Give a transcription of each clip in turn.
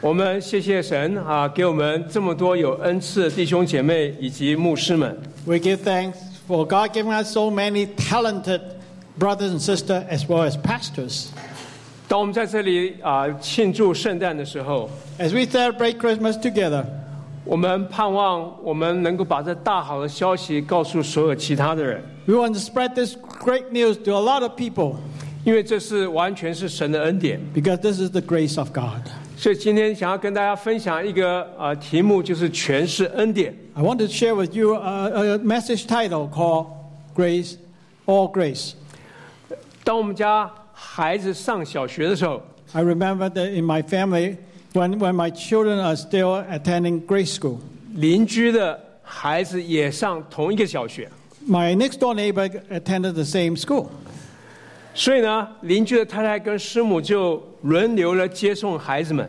我们谢谢神啊，给我们这么多有恩赐的弟兄姐妹以及牧师们。 We give thanks for God giving us so many talented brothers and sisters as well as pastors. 当我们在这里庆祝圣诞的时候， As we celebrate Christmas together, 我们盼望我们能够把这大好的消息告诉所有其他的人， we want to spread this great news to a lot of people 因为这是完全是神的恩典。 because this is the grace of God. 所以今天想要跟大家分享一个题目，就是全是恩典。 I want to share with you a message title called Grace, All Grace. 当我们家孩子上小学的时候， I remember that in my family, when my children are still attending grade school, 邻居的孩子也上同一个小学， my next door neighbor attended the same school. 所以呢，邻居的太太跟师母就轮流了接送孩子们。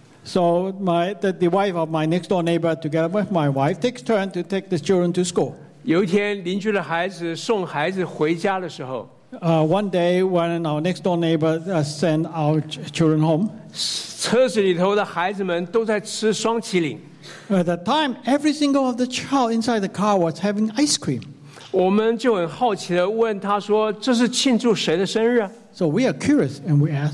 So the wife of my next door neighbor, together with my wife, takes turn to take the children to school. 有一天，邻居的孩子送孩子回家的时候， One day, when our next door neighbor sent our children home, 车子里头的孩子们都在吃双麒麟。 at that time, every single of the child inside the car was having ice cream. 我们就很好奇的问他说：“这是庆祝谁的生日啊？ So we are curious and we ask,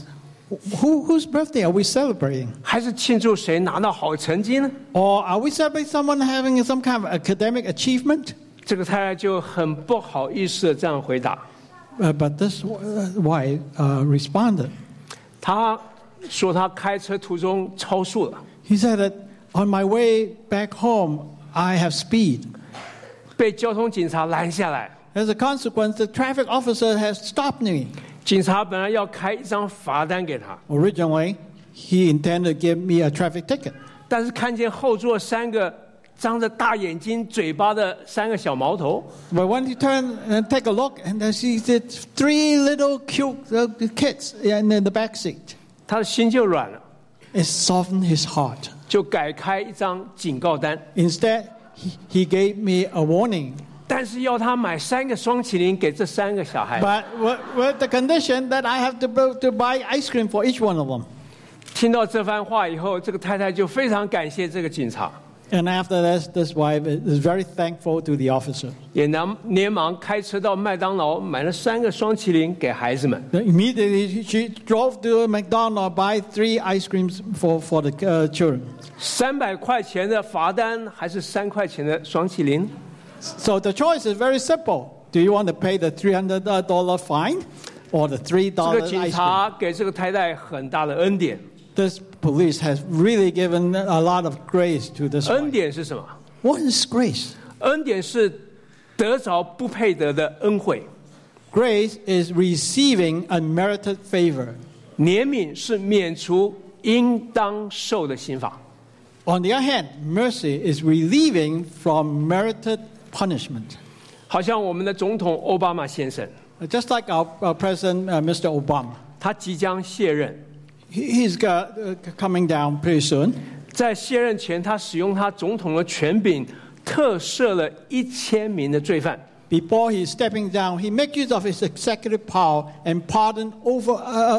whose birthday are we celebrating? 还是庆祝谁拿到好成绩呢 Or are we celebrating someone having some kind of academic achievement?” 这个太太就很不好意思的这样回答。 But this wife responded. 她说她开车途中超速了， He said that on my way back home, I have speed. 被交通警察拦下来。 As a consequence, the traffic officer has stopped me. 警察本来要开一张罚单给他， Originally, he intended to give me a traffic ticket. 但是看见后座三个张着大眼睛、嘴巴的三个小毛头， But when he turned and take a look, and then she did 3 little cute kids in the back seat. 他的心就软了， It softened his heart. 就改开一张警告单， Instead, he gave me a warning. 但是要他买3个双麒麟给这3个小孩。 But with the condition that I have to buy ice cream for each one of them. 听到这番话以后，这个太太就非常感谢这个警察， And after this wife is very thankful to the officer. 也连忙开车到麦当劳买了3个双麒麟给孩子们。 Immediately, she drove to McDonald's, buy 3 ice creams for the children. 300块钱的罚单还是3块钱的双麒麟？ So the choice is very simple. Do you want to pay the $300 fine or the $3 这个警 ice cream? 察给这个太太很大的恩典。 This police has really given a lot of grace to this 恩 wife. 典是什么？ What is grace? 恩典是得着不配得的恩惠， Grace is receiving unmerited favor. 怜悯是免除应当受的刑罚。 On the other hand, mercy is relieving from merited punishment. 好像我们的总统奥巴马先生， Just like our President, Mr. Obama. 他即将卸任， He's coming down pretty soon. 在卸任前，他使用他总统的权柄，特赦了1000名的罪犯。 Before he's stepping down, he makes use of his executive power and pardoned over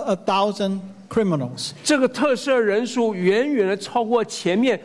1,000 criminals. 这个特赦人数远远的超过前面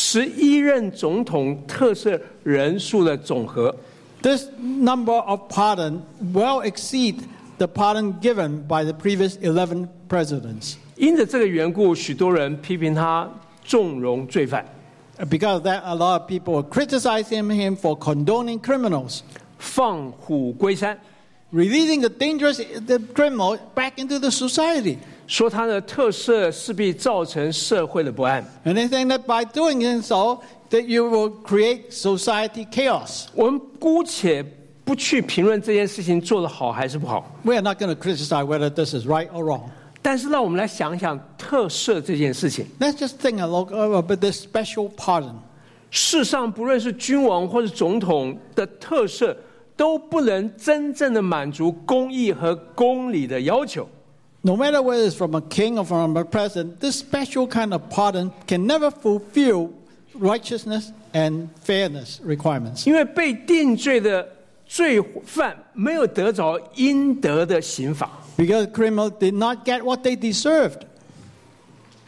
11任总统特赦人数的总和。 This number of pardon well exceed the pardon given by the previous 11 presidents. 因着这个缘故，许多人批评他纵容罪犯， Because of that, a lot of people are criticizing him for condoning criminals, 放虎归山， releasing the dangerous criminal back into the society. 说他的特赦势必造成社会的不安。 And they think that by doing so, that you will create society chaos. 我们姑且不去评论这件事情做得好还是不好， We are not going to criticize whether this is right or wrong. 但是让我们来想一想特赦这件事情。 Let's just think about this special pardon. 世上不论是君王或是总统的特赦，都不能真正的满足公义和公理的要求。 No matter whether it's from a king or from a president, this special kind of pardon can never fulfill righteousness and fairness requirements. 因为被定罪的罪犯没有得着应得的刑罚。 Because criminals did not get what they deserved.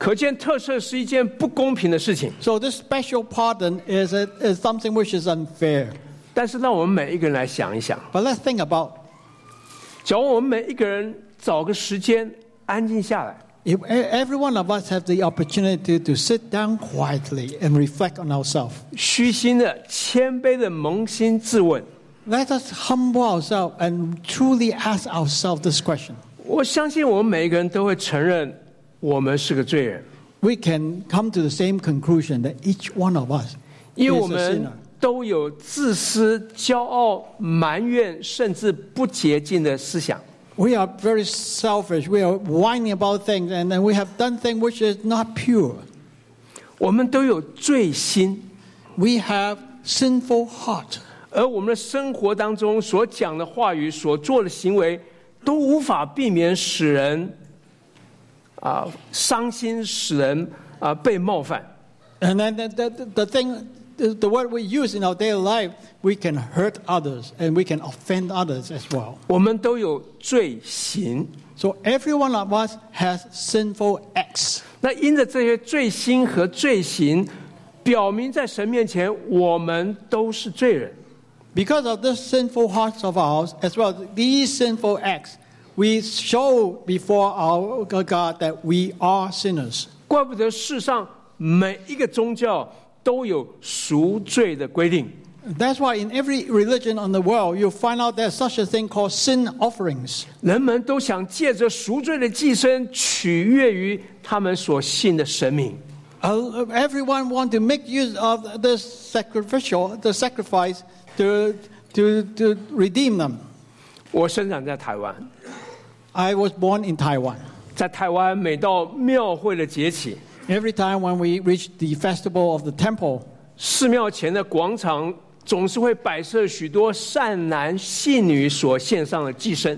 可见特赦是一件不公平的事情。 So this special pardon is something which is unfair. 但是让我们每一个人来想一想， But let's think about, 假如我们每一个人找个时间安静下来， if every one of us have the opportunity to sit down quietly and reflect on ourselves. 虚心的、谦卑的扪心自问， Let us humble ourselves and truly ask ourselves this question. 我相信我们每一个人都会承认我们是个罪人， We can come to the same conclusion that each one of us 因为 is 我 a 们 sinner. 都有自私、骄傲、埋怨，甚至不洁净的思想。 We are very selfish. We are whining about things, and then we have done things which is not pure. 我们都有罪心， We have sinful heart. 而我们的生活当中所讲的话语、所做的行为，都无法避免使人伤心，使人被冒犯。 And then the thing, the word we use in our daily life, we can hurt others and we can offend others as well. 我们都有罪行， So every one of us has sinful acts. 那因着这些罪心和罪行，表明在神面前我们都是罪人。 Because of the sinful hearts of ours, as well as these sinful acts, we show before our God that we are sinners. 怪不得世上每一个宗教都有赎罪的规定。 That's why in every religion on the world, you'll find out there's such a thing called sin offerings. 人们都想借着赎罪的祭牲取悦于他们所信的神明。 Everyone want to make use of the sacrifice to redeem them. 我生长在台湾， I was born in Taiwan. 在台湾每到庙会的节期， Every time when we reach the festival of the temple, 寺庙前的广场总是会摆设许多善男信女所献上的祭牲。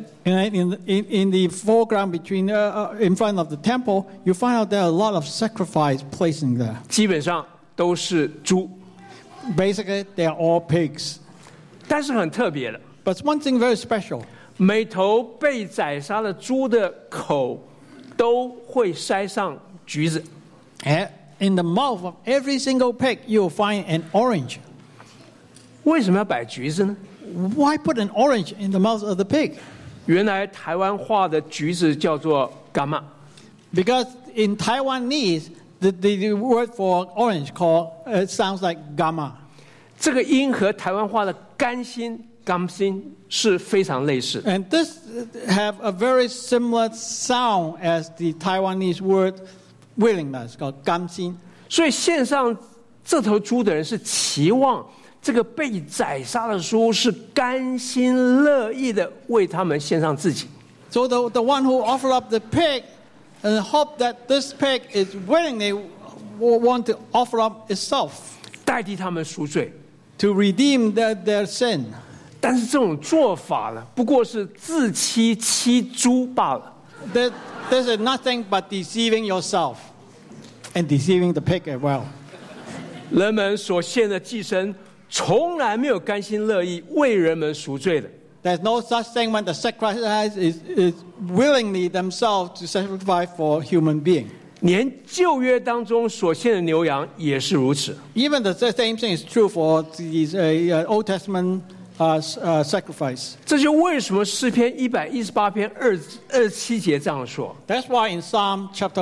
in the foreground between in front of the temple, you find out there are a lot of sacrifice placed in there. 基本上都是猪， Basically, they are all pigs. 但是很特别的， But one thing very special. 每头被宰杀的猪的口都会塞上橘子。 In the mouth of every single pig, you'll find an orange. 为什么要摆橘子呢？ Why put an orange in the mouth of the pig? 原来台湾话的橘子叫做柑嘛， Because in Taiwanese, the word for orange sounds like gama. 这个音和台湾话的甘心、甘心是非常类似的。 And this have a very similar sound as the Taiwanese word willingness, called gamxin. 所以献上这头猪的人是期望这个被宰杀的猪是甘心乐意的为他们献上自己。 So the one who offered up the pig and hope that this pig is willingly want to offer up itself 代替他们赎罪。 to redeem their sin. 但是这种做法呢，不过是自欺欺猪罢了。 This is nothing but deceiving yourself and deceiving the pig as well. 人们所献的祭牲从来没有甘心乐意为人们赎罪的。 There's no such thing when the sacrifice is willingly themselves to sacrifice for human being. 连旧约当中所献的牛羊也是如此。 Even the same thing is true for these Old Testament sacrifice. 这就为什么诗篇118篇27节这样说： That's why in Psalm chapter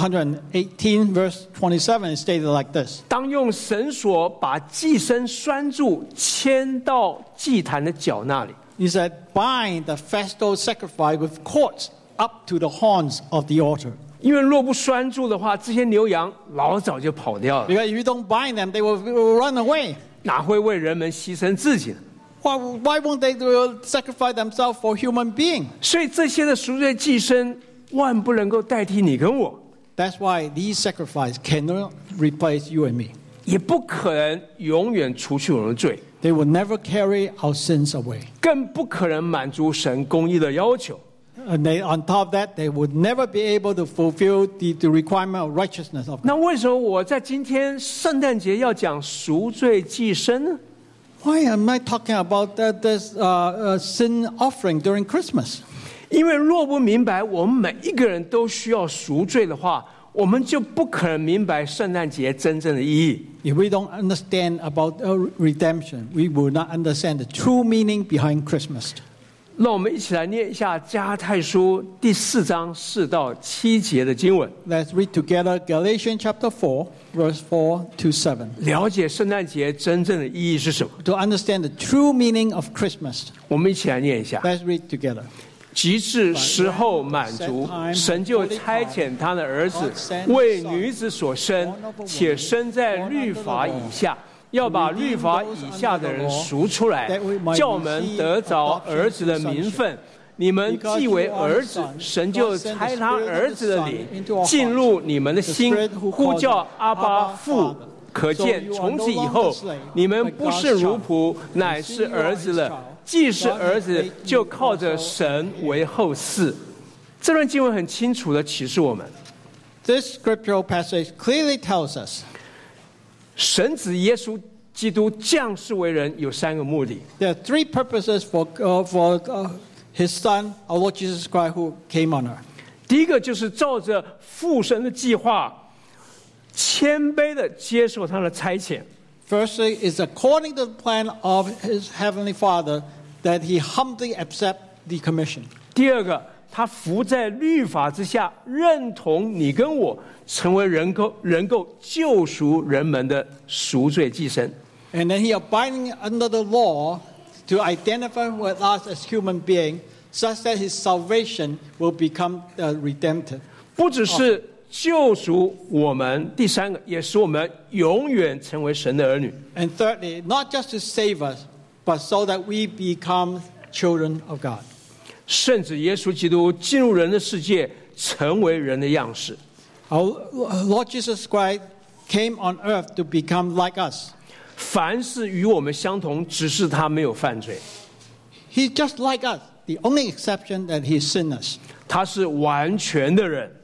118 verse 27 it's stated like this. 当用绳索把祭牲拴住，牵到祭坛的脚那里。 He said, bind the festal sacrifice with cords up to the horns of the altar. 因为若不拴住的话，这些牛羊老早就跑掉了， Because if you don't bind them, they will run away. 哪会为人们牺牲自己呢？ Why won't they sacrifice themselves for human being? 所以这些的赎罪祭牲万不能够代替你跟我， That's why these sacrifices cannot replace you and me. 也不可能永远除去我们的罪， They will never carry our sins away. 更不可能满足神公义的要求。 And on top of that, they would never be able to fulfill the requirement of righteousness of God. 那为什么我在今天圣诞节要讲赎罪祭牲呢？ Why am I talking about this sin offering during Christmas? 因为若不明白我们每一个人都需要赎罪的话， 我们就不可能明白圣诞节真正的意义。 If we don't understand about redemption, we will not understand the true meaning behind Christmas. 让我们一起来念一下加拉太书第4章4到7节的经文， Let's read together Galatians chapter 4, verse 4 to 7. 了解圣诞节真正的意义是什么。 To understand the true meaning of Christmas, 我们一起来念一下。 let's read together. 及至时候满足，神就差遣他的儿子为女子所生，且生在律法以下，要把律法以下的人赎出来，叫我们得着儿子的名分。你们既为儿子，神就差他儿子的灵进入你们的心，呼叫阿爸父。可见从此以后，你们不是奴仆，乃是儿子了。既是儿子，就靠着神为后嗣。这段经文很清楚地启示我们， This scriptural passage clearly tells us 神子耶稣基督降世为人有3个目的。 there are 3 purposes for His Son, our Lord Jesus Christ, who came on earth. 第一个就是照着父神的计划，谦卑地接受他的差遣。 Firstly, is according to the plan of His Heavenly Father that He humbly accept the commission. 第二个，他服在律法之下，认同你跟我成为能够救赎人们的赎罪祭牲。 And then He abiding under the law to identify with us as human beings, such that His salvation will become redemptive. 不只是救赎我们，第3个也使我们永远成为神的儿女。 And thirdly, not just to save us, but so that we become children of God. 圣子耶稣基督进入人的世界，成为人的样式。 Our Lord Jesus Christ came on earth to become like us. 凡是与我们相同，只是他没有犯罪。 He's just like us. The only exception that He's sinless. 他是完全的人，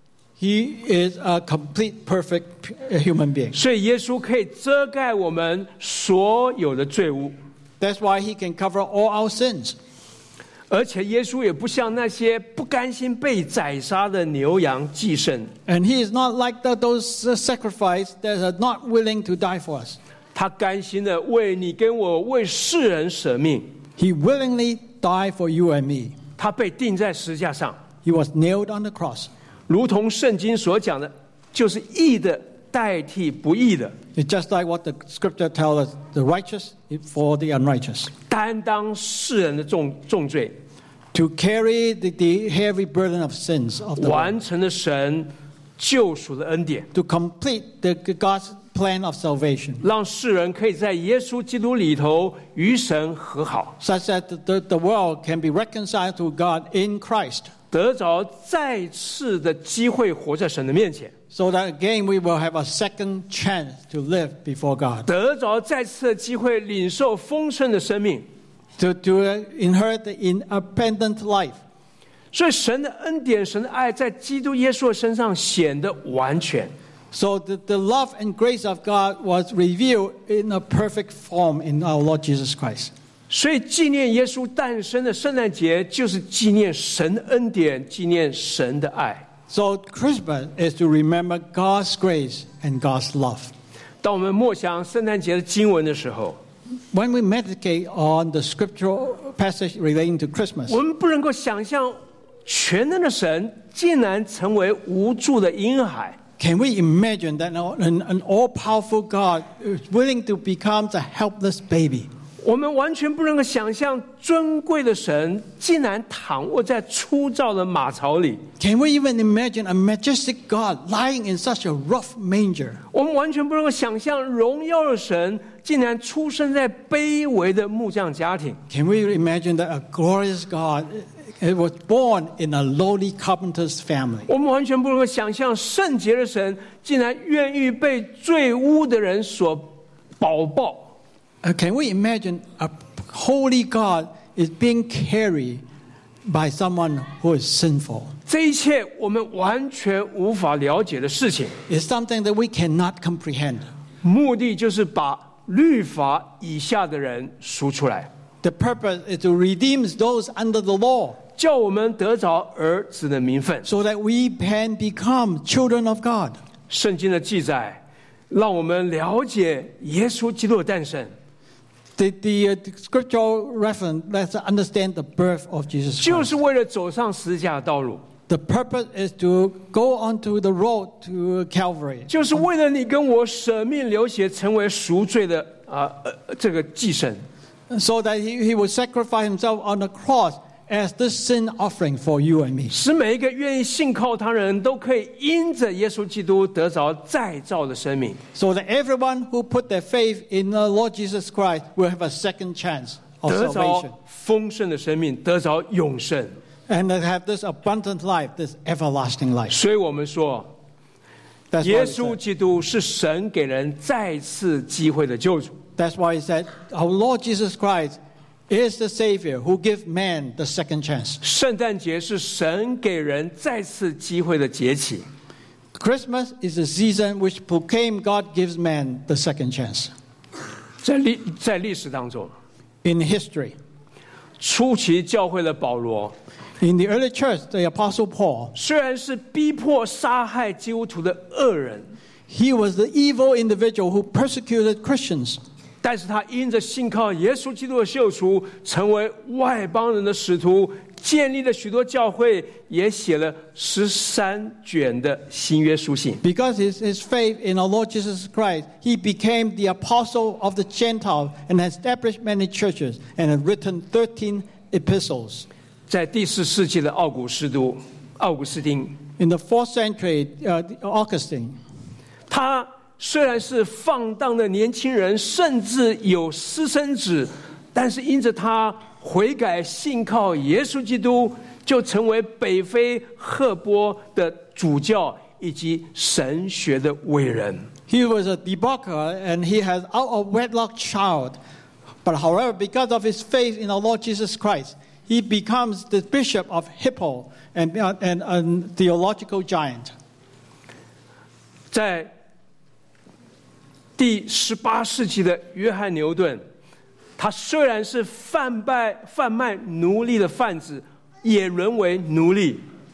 He is a complete, perfect human being. 所以耶稣可以遮盖我们所有的罪污。 That's why He can cover all our sins. 而且耶稣也不像那些不甘心被宰杀的牛羊祭牲， And He is not like those sacrifices that are not willing to die for us. 他甘心的为你跟我为世人舍命。 He willingly died for you and me. 他被钉在石架上， He was nailed on the cross. 如同圣经所讲的，就是义的代替不义的， It's just like what the scripture tells us, the righteous for the unrighteous. 担当世人的重罪， To carry the heavy burden of sins of the world. 完成了神救赎的恩典， To complete God's plan of salvation. 让世人可以在耶稣基督里头与神和好， Such that the world can be reconciled to God in Christ. 得着再次的机会活在神的面前， So that again we will have a second chance to live before God. 得着再次的机会领受丰盛的生命。 To inherit the independent life. 所以神的恩典、神的爱在基督耶稣的身上显得完全。 So the love and grace of God was revealed in a perfect form in our Lord Jesus Christ. 所以纪念耶稣诞生的圣诞节，就是纪念神的恩典，纪念神的爱。 So Christmas is to remember God's grace and God's love. 当我们默想圣诞节的经文的时候， When we meditate on the scriptural passage relating to Christmas, 我们不能够想象全能的神竟然成为无助的婴孩。 can we imagine that an all-powerful God is willing to become a helpless baby? 我们完全不能够想象尊贵的神竟然躺卧在粗糙的马槽里。 Can we even imagine a majestic God lying in such a rough manger? 我们完全不能够想象荣耀的神竟然出生在卑微的木匠家庭。 Can we imagine that a glorious God was born in a lowly carpenter's family? 我们完全不能够想象圣洁的神竟然愿意被罪污的人所保抱。 Can we imagine a holy God is being carried by someone who is sinful? 这一切我们完全无法了解的事情， It's something that we cannot comprehend. 目的就是把律法以下的人赎出来， The purpose is to redeem those under the law. 叫我们得着儿子的名分。 so that we can become children of God. 圣经的记载让我们了解耶稣基督的诞生， The scriptural reference lets us understand the birth of Jesus 就 Christ. 是为了走上十字架的道路， The purpose is to go onto the road to Calvary, 就是为了你跟我舍命流血，成为赎罪的这个祭牲。 so that he would sacrifice himself on the cross as the sin offering for you and me. 使每一个愿意信靠他的人都可以因着耶稣基督得着再造的生命， So that everyone who put their faith in the Lord Jesus Christ will have a second chance of 得 salvation. 着丰盛的生命，得着永生。 And they have this abundant life, this everlasting life. 所以我们说， That's 耶 why, 稣基督是神给人再次机会的救主。 that's why he said, our Lord Jesus Christ is the Savior who gives man the second chance. 圣诞节是神给人再次机会的节期。 Christmas is a season which proclaims God gives man the second chance. 在历史当中， In history, 初期教会的保罗， in the early church, the Apostle Paul, 虽然是逼迫杀害基督徒的恶人， he was the evil individual who persecuted Christians. 但是他因着信靠耶稣基督的救赎，成为外邦人的使徒，建立了许多教会，也写了13卷的新约书信。 Because his faith in our Lord Jesus Christ, he became the apostle of the Gentiles and established many churches and had written 13 epistles. 在第4世纪的奥古斯丁， In the 4th century, Augustine, 他虽然是放荡的年轻人，甚至有私生子，但是因着他悔改信靠耶稣基督，就成为北非赫波的主教以及神学的伟人。 he was a debaucher and he has out of wedlock child. But however, because of his faith in our Lord Jesus Christ, he becomes the bishop of Hippo and a theological giant. 在第18世纪的约翰牛顿，他虽然是贩卖奴隶的贩子，也沦为奴隶。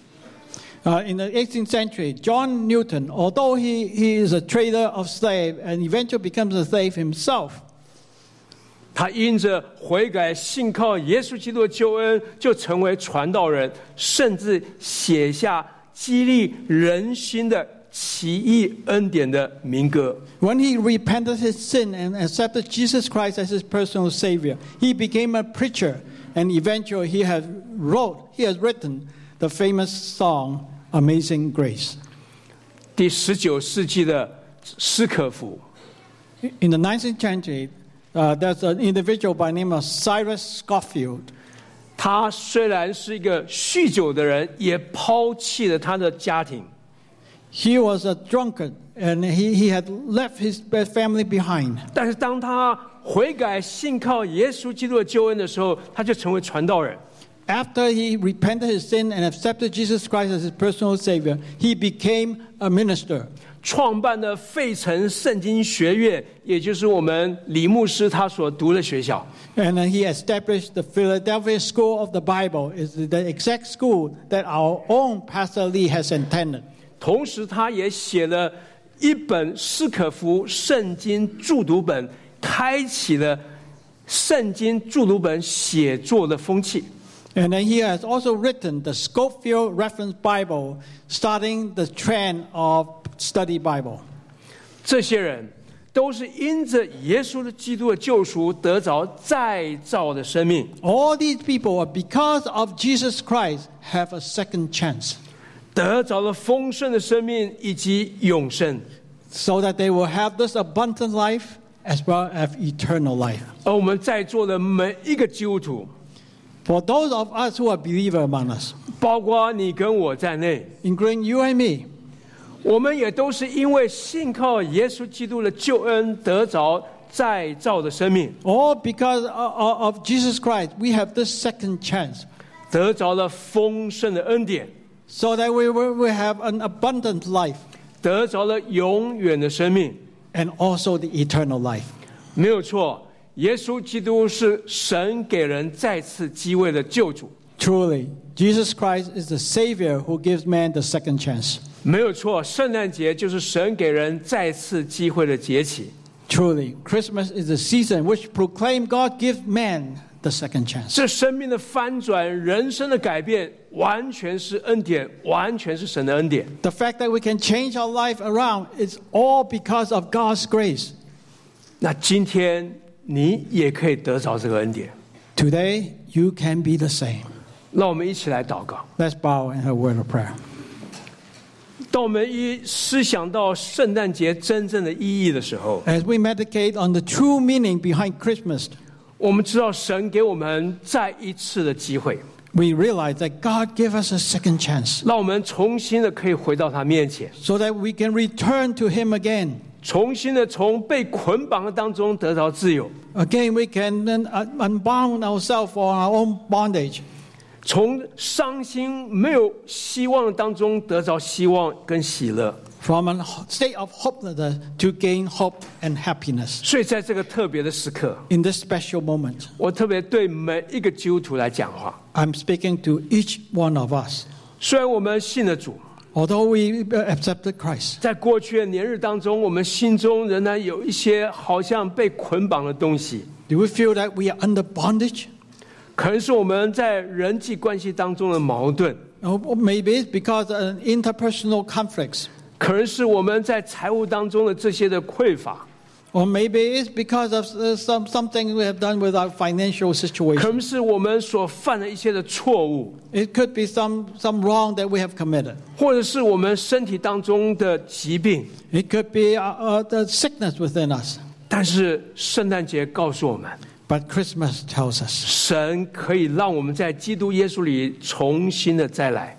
In the 18th century, John Newton, although he is a trader of slaves and eventually becomes a slave himself, 他因着悔改信靠耶稣基督的救恩，就成为传道人，甚至写下激励人心的奇异恩典的民歌。 when he repented his sin and accepted Jesus Christ as his personal Savior, he became a preacher, and eventually he has written the famous song Amazing Grace. 第19世纪的斯可夫， In the 19th century, there's an individual by the name of Cyrus Scofield. 他虽然是一个酗酒的人，也抛弃了他的家庭。 He was a drunkard, and he had left his family behind. 但是当他悔改信靠耶稣基督的救恩的时候，他就成为传道人。 After he repented his sin and accepted Jesus Christ as his personal Savior, he became a minister. 创办的费城圣经学院，也就是我们李牧师他所读的学校。 And he established the Philadelphia School of the Bible. It's the exact school that our own Pastor Lee has attended. 同时，他也写了一本斯可夫圣经注读本，开启了圣经注读本写作的风气。 And then he has also written the Scofield Reference Bible, starting the trend of study Bible. 这些人都是因着耶稣的基督的救赎，得着再造的生命。 All these people, because of Jesus Christ, have a second chance, 得着了丰盛的生命以及永生， so that they will have this abundant life as well as eternal life. 而我们在座的每一个基督徒， For those of us who are believers among us, 包括你跟我在内， including you and me, 我们也都是因为信靠耶稣基督的救恩，得着再造的生命， all because of Jesus Christ, we have this second chance, 得着了丰盛的恩典， so that we will have an abundant life 得着了永远的生命。 and also the eternal life. 没有错，耶稣基督是神给人再次机会的救主。 Truly, Jesus Christ is the Savior who gives man the second chance. 没有错，圣诞节就是神给人再次机会的节期。 Truly, Christmas is the season which proclaim God gives man the second chance. 这生命的翻转，人生的改变，完全是恩典，完全是神的恩典。 The fact that we can change our life around is all because of God's grace. 那今天你也可以得着这个恩典。 Today, you can be the same. 让我们一起来祷告。 Let's bow in a word of prayer. 当我们一思想到圣诞节真正的意义的时候， As we meditate on the true meaning behind Christmas, 我们知道神给我们再一次的机会， we realize that God gave us a second chance 让我们重新的可以回到他面前， so that we can return to Him again. 重新的从被捆绑的当中得到自由， Again, we can then unbound ourselves from our own bondage. 从伤心没有希望的当中得着希望跟喜乐。 From a state of hopelessness to gain hope and happiness. 所以在这个特别的时刻， In this special moment, 我特别对每一个基督徒来讲话。 I'm speaking to each one of us. 虽然我们信了主， Although we accepted Christ, 在过去的年日当中，我们心中仍然有一些好像被捆绑的东西， do we feel that we are under bondage? 可能是我们在人际关系当中的矛盾， Or maybe it's because of interpersonal conflicts. 可能是我们在财务当中的这些的匮乏， Or maybe it's because of something we have done with our financial 可 situation. 能是我们所犯的一些的错误， It could be some wrong that we have committed. 或者是我们身体当中的疾病。 It could be the sickness within us. 但是圣诞节告诉我们， But Christmas tells us 神可以让我们在基督耶稣里重新的再来。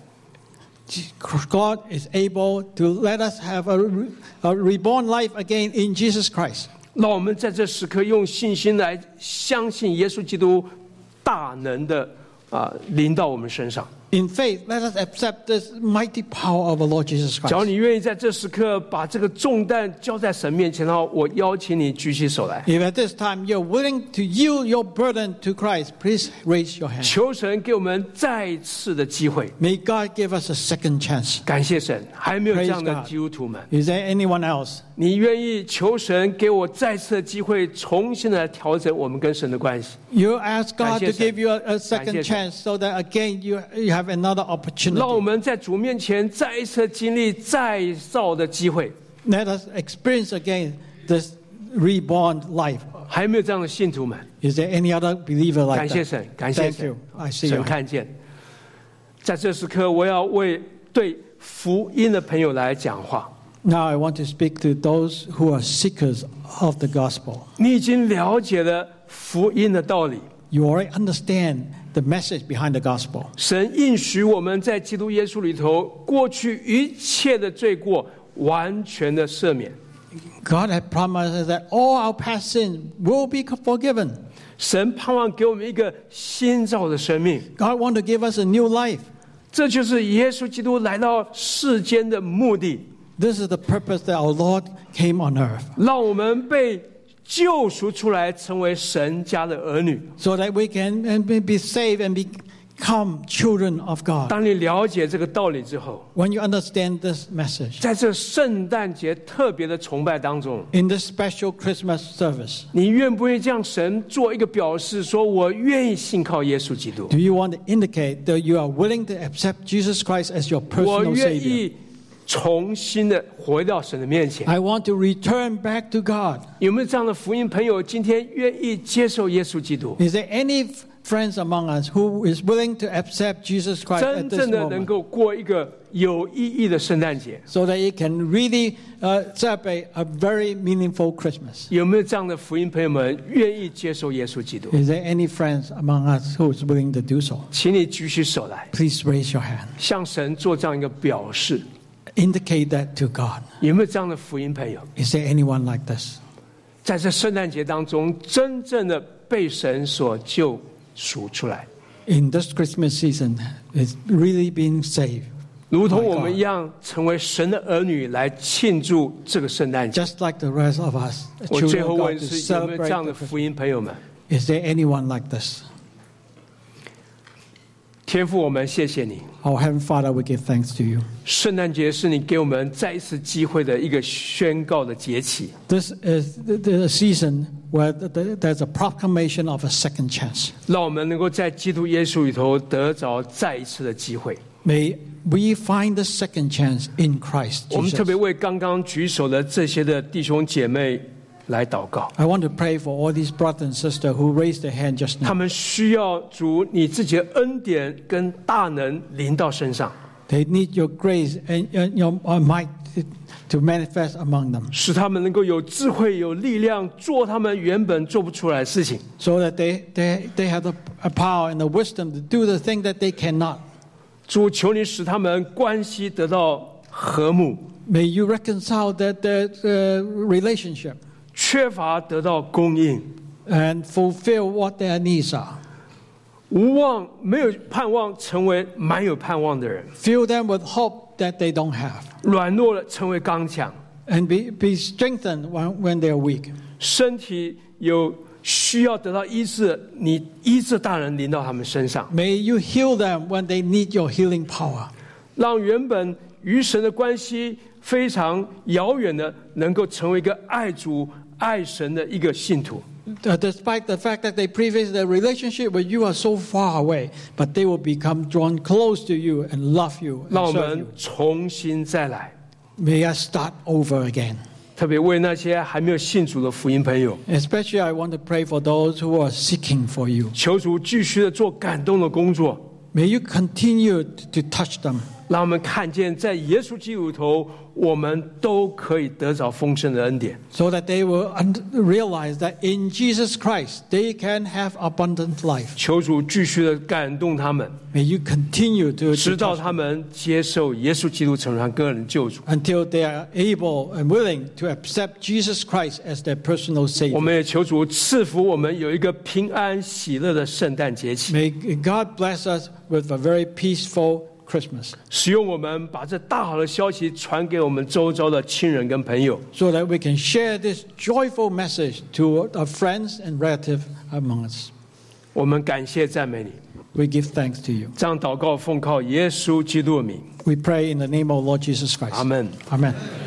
God is able to let us have a reborn life again in Jesus Christ. 让我们在这时刻用信心来相信耶稣基督大能的临到我们身上。 In faith, let us accept this mighty power of the Lord Jesus 只要 Christ. 你愿意在这时刻把这个重担交在神面前的话，我邀请你举起手来， If at this time you're willing to yield your burden to Christ, please raise your hand. 求神给我们再一次的机会。 May God give us a second chance. 感谢神，还没有这样 Praise 的 God. 基督徒们， Is there anyone else? 你愿意求神给我再次的机会，重新的来调整我们跟神的关系？ You ask God to 感谢神。 give you a second 感谢神。 chance so that again you have another 让我 opportunity. 们在主面前再一次经历再造的机会。 Let us experience again this reborn life. 还没有这样的信徒们， Is there any other believer 感 like 谢 that? 神，感谢 Thank 神 you. I see 神 you. 看见。在这时刻，我要为对福音的朋友来讲话。 Now I want to speak to those who are seekers of the gospel. 你已经了解了福音的道理， You already understand the message behind the gospel. 神应许我们在基督耶稣里头，过去一切的罪过完全的赦免。 God had promised us that all our past sins will be forgiven. 神盼望给我们一个新造的生命， God wants to give us a new life. 这就是耶稣基督来到世间的目的， This is the purpose that our Lord came on earth, 让我们被救赎出来，成为神家的儿女。 so that we can be saved and become children of God. 当你了解这个道理之后， When you understand this message, 在这圣诞节特别的崇拜当中， in this special Christmas service, 你愿不愿意向神做一个表示，说我愿意信靠耶稣基督， do you want to indicate that you are willing to accept Jesus Christ as your 我 personal 愿 Savior? 意重新的回到神的面前？ I want to return back to God. 有没有这样的福音朋友，今天愿意接受耶稣基督， Is there any friends among us who is willing to accept Jesus Christ 真 at this 正的能 moment, 够过一个有意义的圣诞节？ so that you can really celebrate a very meaningful Christmas? 有没有这样的福音朋友们愿意接受耶稣基督？ Is there any friends among us who is willing to do so? 请你举起手来， Please raise your hand. 向神做这样一个表示。 Indicate that to God. 有没有这样的福音朋友， Is there anyone like this? 在这圣诞节当中，真正的被神所救赎出来， In this Christmas season, is really being saved, 如同我们一样，成为神的儿女来庆祝这个圣诞节。 just like the rest of us, 我最 children 后 of 问 God, to 是有没有这 celebrate 样的 the 福音朋友们？ Christmas. Is there anyone like this? 天父，我们谢谢你。 Our Heavenly Father, we give thanks to you. 圣诞节是你给我们再一次机会的一个宣告的节期。 This is the season where there's a proclamation of a second chance. 让我们能够在基督耶稣里头得着再一次的机会。 May we find the second chance in Christ 我们特别 Jesus. 为刚刚举手的这些的弟兄姐妹来祷告， I want to pray for all these brothers and sisters who raised their hand just 他 now. 们需要主你自己的恩典跟大能临到身上， They need your grace and your might to manifest among them, 使他们能够有智慧、有力量，做他们原本做不出来的事情。 so that they have the power and the wisdom to do the thing that they cannot. 主，求你使他们关系得到和睦， May you reconcile their relationship 缺乏得到供应， and fulfill what their needs are. 没有盼望成为满有盼望的人， Fill them with hope that they don't have, 软弱了成为刚强， and be strengthened when they are weak. 身体有需要得到医治，你医治大人临到他们身上， May you heal them when they need your healing power. 让原本与神的关系非常遥远的，能够成为一个爱主爱神的一个信徒。 Despite the fact that they previously their relationship with you are so far away, but they will become drawn close to you and love you 让 and 我 serve 们 you. 重新再来， May us start over again. 特别为那些还没有信主的福音朋友， Especially I want to pray for those who are seeking for you. 求主继续的做感动的工作， May you continue to touch them. 让我们看见在耶稣基督里头，我们都可以得着丰盛的恩典。 So that they will realize that in Jesus Christ they can have abundant life. 求主继续的感动他们， May you continue to 直到 touch 他们接受耶稣基督成为他个人救主。 until they are able and willing to accept Jesus Christ as their personal 我 Savior. 们也求主赐福我们有一个平安喜乐的圣诞节期， May God bless us with a very peaceful Christmas, 使用我们把这大好的消息传给我们周遭的亲人跟朋友。 so that we can share this joyful message to our friends and relatives among us. 我们感谢赞美你， We give thanks to you. 这样祷告奉靠耶稣基督的名， We pray in the name of Lord Jesus Christ. 阿门。 Amen.